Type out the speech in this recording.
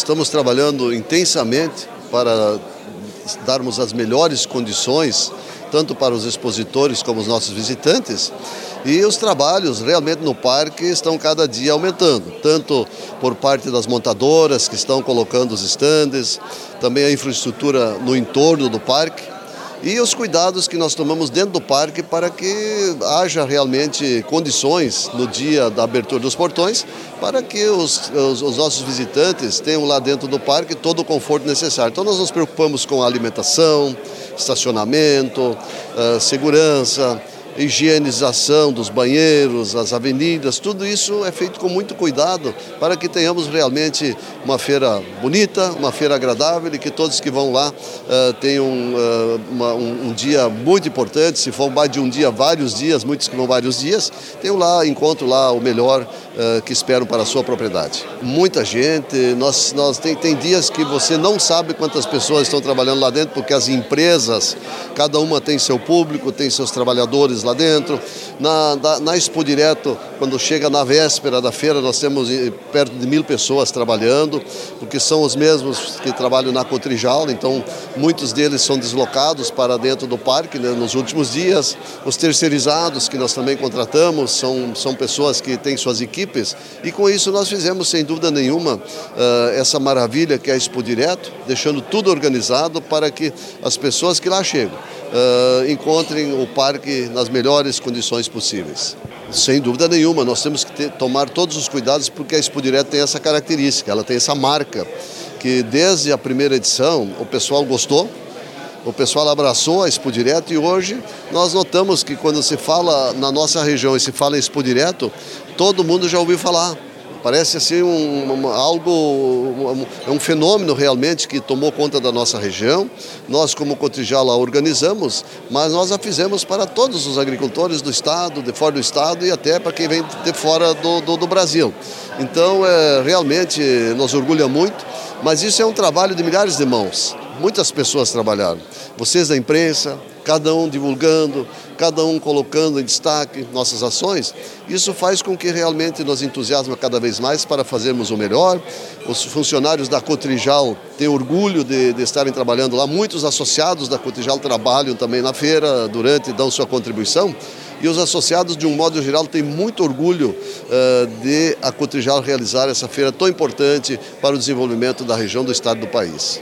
estamos trabalhando intensamente para darmos as melhores condições, tanto para os expositores como os nossos visitantes, e os trabalhos realmente no parque estão cada dia aumentando, tanto por parte das montadoras que estão colocando os estandes, também a infraestrutura no entorno do parque e os cuidados que nós tomamos dentro do parque para que haja realmente condições no dia da abertura dos portões para que os nossos visitantes tenham lá dentro do parque todo o conforto necessário. Então nós nos preocupamos com a alimentação, estacionamento, segurança, higienização dos banheiros, as avenidas, tudo isso é feito com muito cuidado para que tenhamos realmente uma feira bonita, uma feira agradável e que todos que vão lá tenham um dia muito importante, se for mais de um dia, vários dias, muitos que vão vários dias, tenham lá, encontram lá o melhor que esperam para a sua propriedade. Muita gente, tem dias que você não sabe quantas pessoas estão trabalhando lá dentro, porque as empresas, cada uma tem seu público, tem seus trabalhadores lá dentro. Na Expo Direto, quando chega na véspera da feira, nós temos perto de 1.000 pessoas trabalhando, porque são os mesmos que trabalham na Cotrijal, então muitos deles são deslocados para dentro do parque, né, nos últimos dias. Os terceirizados que nós também contratamos são pessoas que têm suas equipes, e com isso nós fizemos, sem dúvida nenhuma, essa maravilha que é a Expo Direto, deixando tudo organizado para que as pessoas que lá chegam encontrem o parque nas melhores condições possíveis. Sem dúvida nenhuma, nós temos que tomar todos os cuidados porque a Expo Direto tem essa característica, ela tem essa marca, que desde a primeira edição o pessoal gostou, o pessoal abraçou a Expo Direto e hoje nós notamos que quando se fala na nossa região e se fala em Expo Direto, todo mundo já ouviu falar. Parece assim um fenômeno realmente que tomou conta da nossa região. Nós, como Cotrijal, a organizamos, mas nós a fizemos para todos os agricultores do estado, de fora do estado e até para quem vem de fora do Brasil. Então, realmente nos orgulha muito, mas isso é um trabalho de milhares de mãos. Muitas pessoas trabalharam. Vocês da imprensa, cada um divulgando, cada um colocando em destaque nossas ações, isso faz com que realmente nos entusiasme cada vez mais para fazermos o melhor. Os funcionários da Cotrijal têm orgulho de estarem trabalhando lá, muitos associados da Cotrijal trabalham também na feira, dão sua contribuição, e os associados, de um modo geral, têm muito orgulho de a Cotrijal realizar essa feira tão importante para o desenvolvimento da região, do estado, do país.